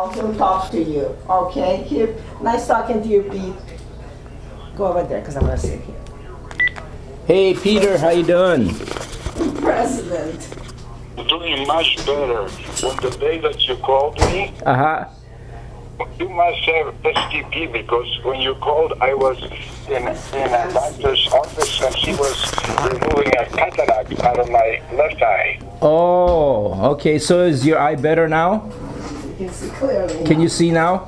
Paul. He'll talk to you. Okay? Here, nice talking to you, Pete. Go over there, because I'm going to sit here. Hey, Peter, how you doing? President. Doing much better. On the day that you called me, Uh-huh. you must have STP, because when you called, I was in a doctor's office and he was removing a cataract out of my left eye. Oh, okay. So is your eye better now? You can see clearly. Can you see now?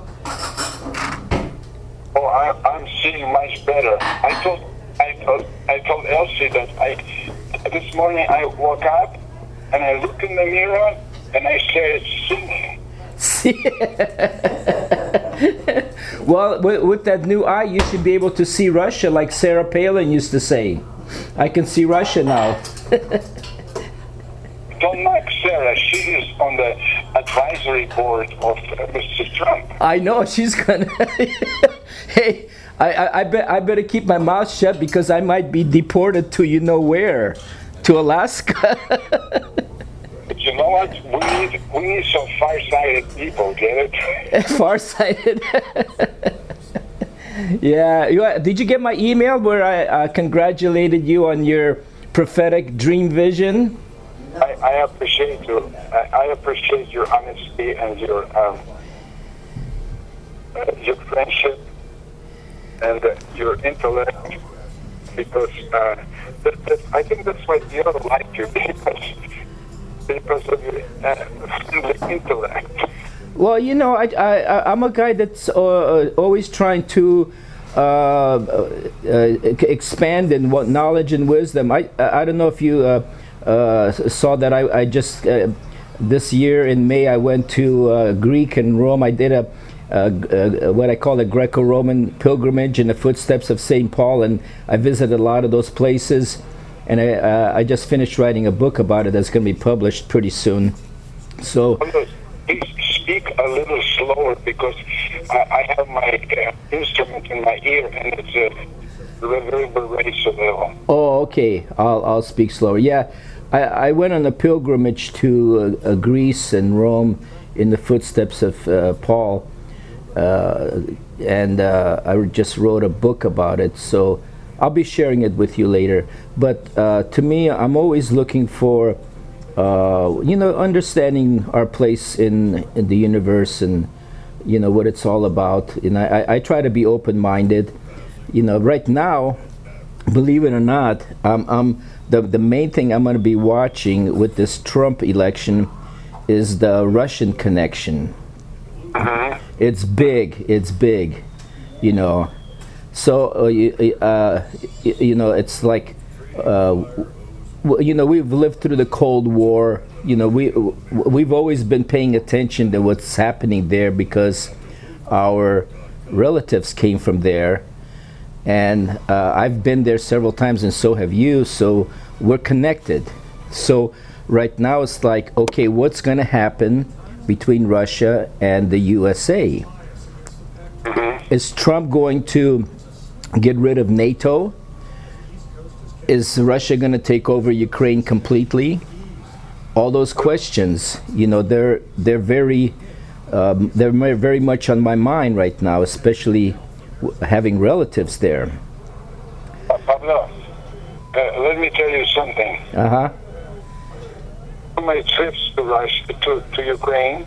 Oh, I'm seeing much better. I told Elsie that this morning I woke up and I looked in the mirror and I started singing. Well, with that new eye, you should be able to see Russia like Sarah Palin used to say. I can see Russia now. Don't knock Sarah. She is on the advisory board of Mr. Trump. I know she's gonna. Hey, I better keep my mouth shut because I might be deported to you know where, to Alaska. But you know what? We need some far-sighted people. Get it? Farsighted. Yeah. Did you get my email where I congratulated you on your prophetic dream vision? I appreciate you. I appreciate your honesty and your friendship and your intellect, because I think that's why the other like you, because of your intellect. Well, you know, I'm a guy that's always trying to expand in what knowledge and wisdom. I don't know if you saw that I just this year in May I went to Greek and Rome. I did what I call a Greco-Roman pilgrimage in the footsteps of St. Paul, and I visited a lot of those places. And I just finished writing a book about it that's going to be published pretty soon. So please speak a little slower, because I have my instrument in my ear and it's reverberates a little. Oh, okay. I'll speak slower. Yeah, I went on a pilgrimage to Greece and Rome in the footsteps of Paul, and I just wrote a book about it. So I'll be sharing it with you later. But to me, I'm always looking for, understanding our place in the universe and, what it's all about. And I try to be open-minded. Right now, believe it or not, the main thing I'm going to be watching with this Trump election is the Russian connection. Uh-huh. It's big. So, it's like, we've lived through the Cold War. We've always been paying attention to what's happening there because our relatives came from there. And I've been there several times, and so have you, so we're connected. So right now it's like, okay, what's going to happen between Russia and the USA? Mm-hmm. Is Trump going to get rid of NATO? Is Russia going to take over Ukraine completely? All those questions, they're very much on my mind right now, especially having relatives there. Pablo, let me tell you something. Uh-huh. On my trips to Russia, to Ukraine,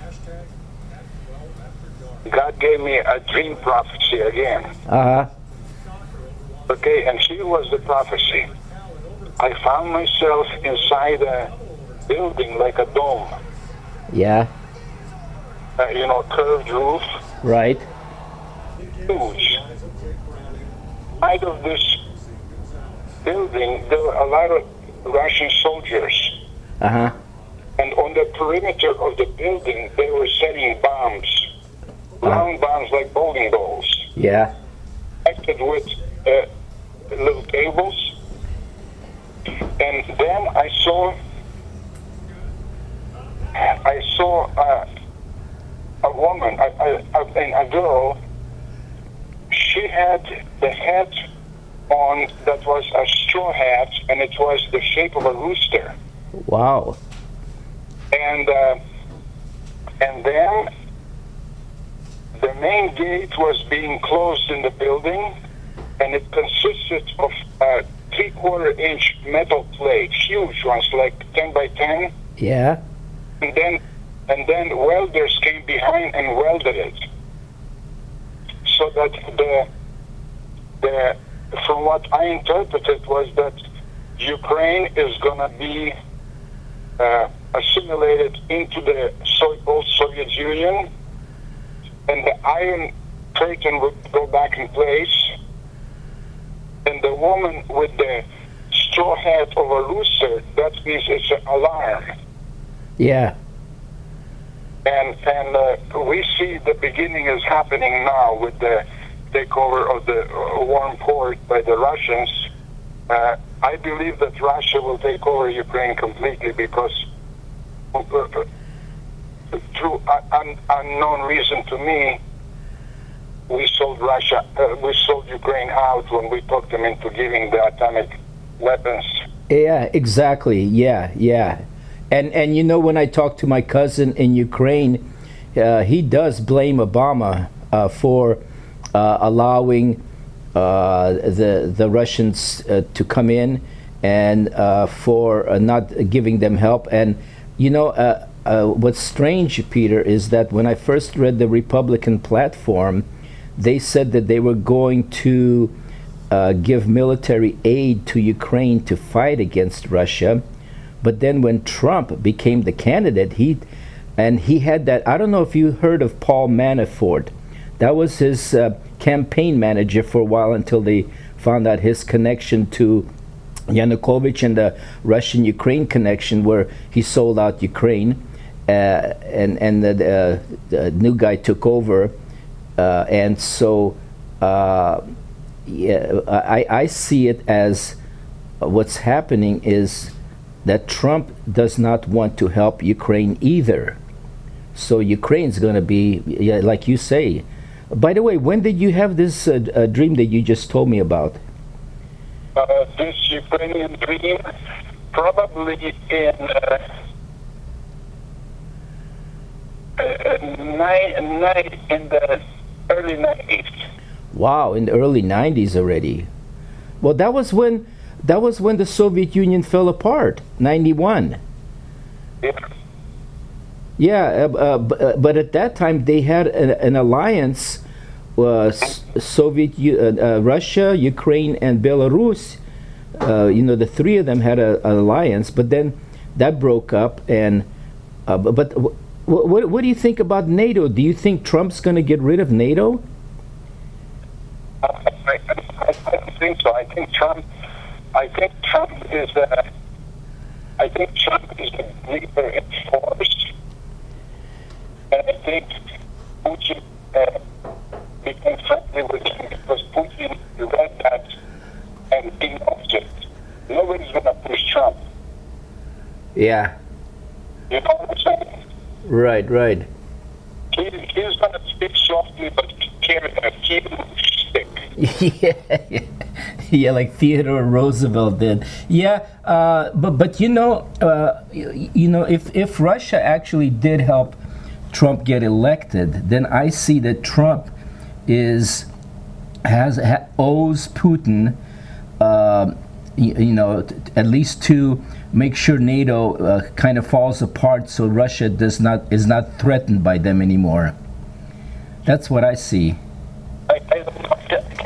God gave me a dream prophecy again. Uh-huh. Okay, and here was the prophecy. I found myself inside a building like a dome. Yeah. Curved roof. Right. Huge. Out of this building, there were a lot of Russian soldiers. Uh-huh. And on the perimeter of the building, they were setting bombs. Round bombs like bowling balls. Yeah. Connected with little cables. And then I saw a woman, a girl. She had the hat on that was a straw hat, and it was the shape of a rooster. Wow. And then main gate was being closed in the building, and it consisted of 3/4-inch metal plates, huge ones, like 10 by 10. Yeah. And then welders came behind and welded it, so that from what I interpreted was that Ukraine is going to be assimilated into the old Soviet Union, and the Iron Curtain would go back in place, and the woman with the straw hat of a rooster, that means it's an alarm. Yeah. And we see the beginning is happening now with the takeover of the warm port by the Russians. I believe that Russia will take over Ukraine completely because through unknown reason to me, we sold Ukraine out when we talked them into giving the atomic weapons. Yeah, exactly. Yeah. And you know, when I talk to my cousin in Ukraine, he does blame Obama for allowing the Russians to come in and for not giving them help. And you know, what's strange, Peter, is that when I first read the Republican platform, they said that they were going to give military aid to Ukraine to fight against Russia. But then when Trump became the candidate, he had that, I don't know if you heard of Paul Manafort. That was his campaign manager for a while until they found out his connection to Yanukovych and the Russian-Ukraine connection where he sold out Ukraine and the new guy took over. And so I see it as what's happening is that Trump does not want to help Ukraine either. So Ukraine's going to be, like you say. By the way, when did you have this dream that you just told me about? This Ukrainian dream, probably in the early 90s. Wow, in the early 90s already. Well, that was when the Soviet Union fell apart, 91. Yeah, but at that time they had an alliance, Russia, Ukraine, and Belarus. The three of them had an alliance, but then that broke up. And but what do you think about NATO? Do you think Trump's going to get rid of NATO? I don't think so. I think Trump is the leader in force, and I think Putin became friendly with him because Putin read that and he knows it. Nobody's going to push Trump. Yeah. You know what I'm saying? Right. He's going to speak softly, but carry a key stick. Yeah, like Theodore Roosevelt did. Yeah, but if Russia actually did help Trump get elected, then I see that Trump owes Putin, at least to make sure NATO kind of falls apart, so Russia is not threatened by them anymore. That's what I see. I don't know.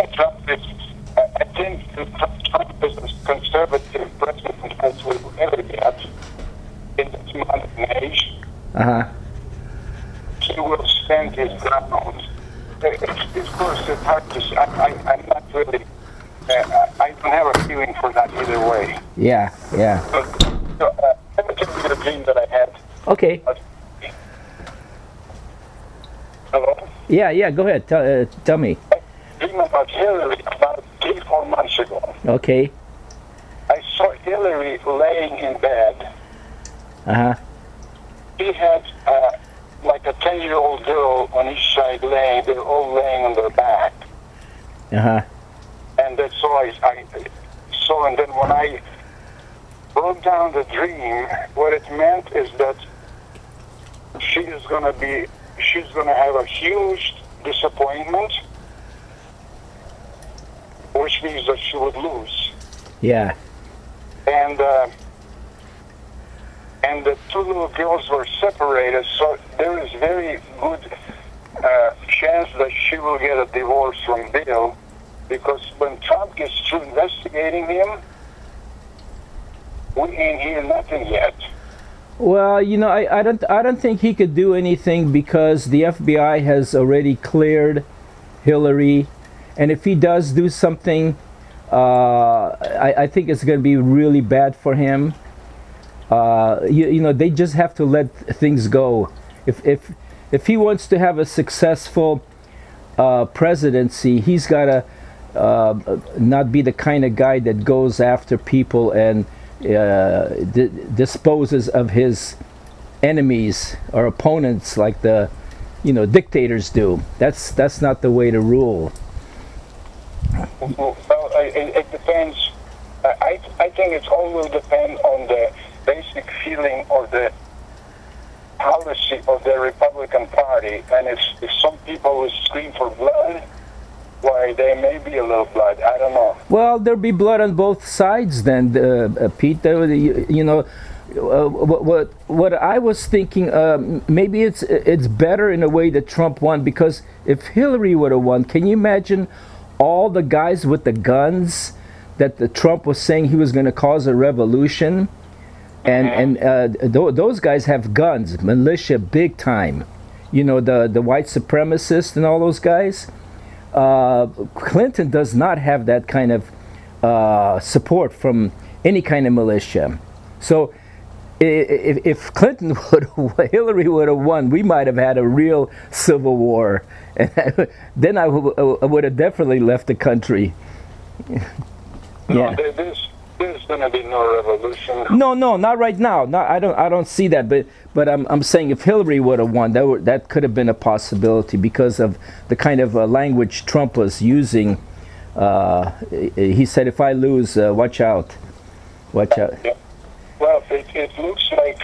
I think Trump is a conservative president as we ever get in this modern age. He will stand his ground. Of course, it's hard to say. I'm not really. I don't have a feeling for that either way. Yeah. So, let me tell you the dream that I had. Okay. Hello? Yeah. Go ahead. Tell me. I dreamed about Hillary about 3-4 months ago. Okay. I saw Hillary laying in bed. She had like a 10-year-old girl on each side laying. They're all laying on their back. And that's all I saw. And then when I wrote down the dream, what it meant is that she's going to have a huge disappointment, which means that she would lose. Yeah. And the two little girls were separated, so there is very good chance that she will get a divorce from Bill, because when Trump gets through investigating him, we ain't hear nothing yet. Well, you know, I don't think he could do anything because the FBI has already cleared Hillary, and if he does do something, I think it's going to be really bad for him. You know, they just have to let things go. If he wants to have a successful presidency, he's got to not be the kind of guy that goes after people and disposes of his enemies or opponents like the, you know, dictators do. That's not the way to rule. Well, it depends. I think it all will depend on the basic feeling of the policy of the Republican Party, and if some people will scream for blood, why, there may be a little blood. I don't know. Well, there'll be blood on both sides then, Pete. You know, what I was thinking, maybe it's better in a way that Trump won, because if Hillary would have won, can you imagine all the guys with the guns that the Trump was saying he was going to cause a revolution? And those guys have guns, militia, big time. You know, the white supremacists and all those guys. Clinton does not have that kind of support from any kind of militia. So if Clinton Hillary would have won, we might have had a real civil war. And then I would have definitely left the country. No, there's going to be no revolution. No, not right now. No, I don't see that. But I'm saying if Hillary would have won, that could have been a possibility because of the kind of language Trump was using. He said, "If I lose, watch out, watch out." Yeah. Well, it looks like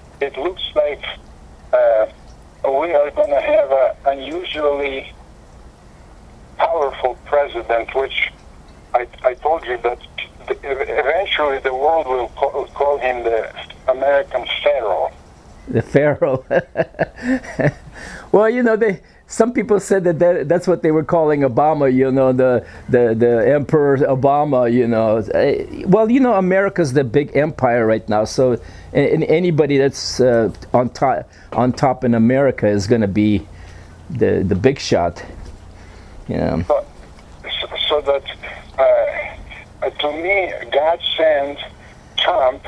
we are going to have an unusually powerful president, which I told you that eventually the world will call him the American Pharaoh. The Pharaoh. Well, you know, some people said that's what they were calling Obama. You know, the Emperor Obama. You know, well, you know, America's the big empire right now. So, and anybody that's on top in America is going to be the big shot. You know. So that. To me, God sent Trump,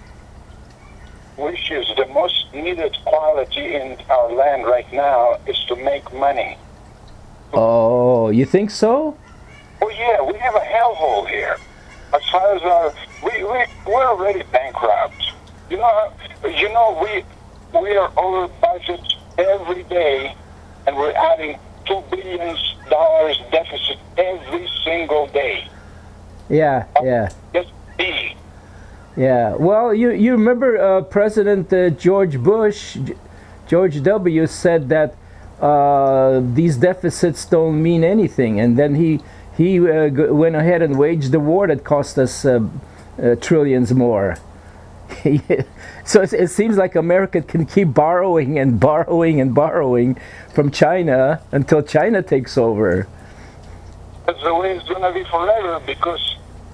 which is the most needed quality in our land right now, is to make money. Oh, you think so? Oh yeah, we have a hellhole here. As far as we're already bankrupt. You know, we are over budget every day, and we're adding $2 billion deficit every single day. Yeah. Just be. Yeah. Well, you remember President George Bush, George W. said that these deficits don't mean anything, and then he went ahead and waged the war that cost us trillions more. So it seems like America can keep borrowing and borrowing and borrowing from China until China takes over. That's the way it's going to be forever, because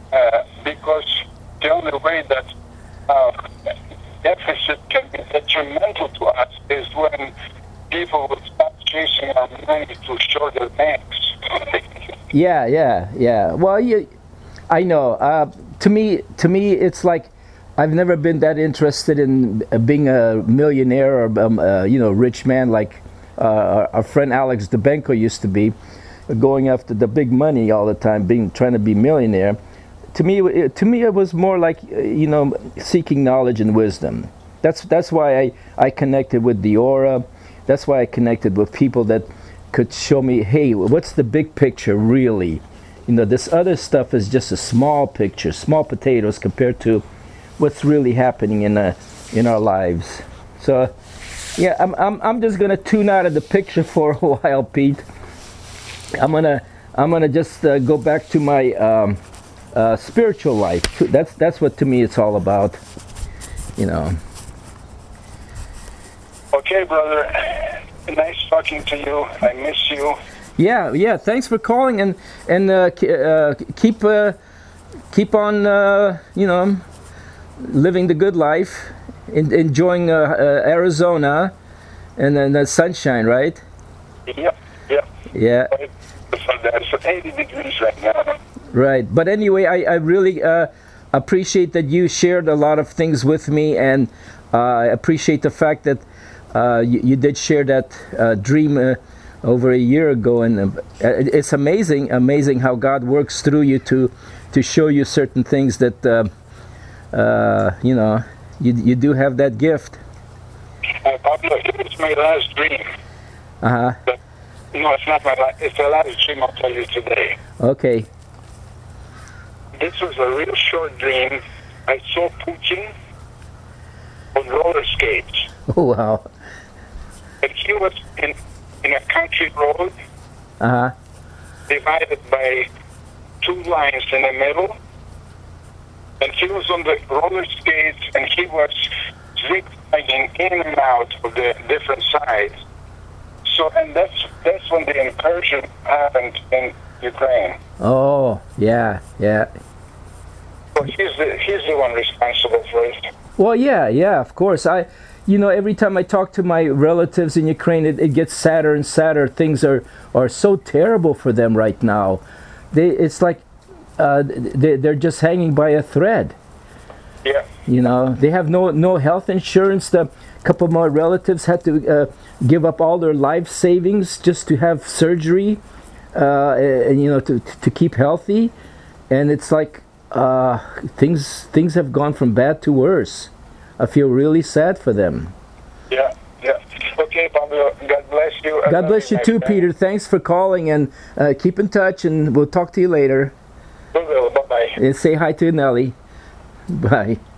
the only way that deficit can be detrimental to us is when people will stop chasing our money to short their banks. Yeah. Well, I know. To me, it's like I've never been that interested in being a millionaire or rich man like our friend Alex Debenko used to be, going after the big money all the time, trying to be millionaire. To me, it was more like seeking knowledge and wisdom. That's why I connected with Deora. That's why I connected with people that could show me, hey, what's the big picture really? This other stuff is just a small picture, small potatoes compared to what's really happening in our lives. So, yeah, I'm just gonna tune out of the picture for a while, Pete. I'm gonna just go back to my spiritual life. That's what to me it's all about, you know. Okay, brother. Nice talking to you. I miss you. Yeah. Thanks for calling, and keep on you know, living the good life, enjoying Arizona, and then the sunshine, right? Yep. Yeah. It's 80 degrees right now. Right. But anyway, I really appreciate that you shared a lot of things with me, and I appreciate the fact that you did share that dream over a year ago, and it's amazing how God works through you to show you certain things that you know, you do have that gift. Pablo, it's my last dream. But, no, it's not my last. It's the last dream I'll tell you today. Okay. This was a real short dream. I saw Putin on roller skates. Oh wow. And he was in a country road divided by 2 lines in the middle. And he was on the roller skates, and he was zigzagging in and out of the different sides. So, and that's when the incursion happened in Ukraine. Oh, yeah. So he's the one responsible for it. Well, yeah, of course. You know, every time I talk to my relatives in Ukraine, it gets sadder and sadder. Things are so terrible for them right now. It's like they're just hanging by a thread. Yeah. You know, they have no health insurance. A couple of my relatives had to give up all their life savings just to have surgery, and you know, to keep healthy. And it's like things have gone from bad to worse. I feel really sad for them. Yeah. Okay, Pablo, God bless you. God bless you too, Peter. Thanks for calling, and keep in touch, and we'll talk to you later. We will. Bye-bye. And say hi to Nellie. Bye.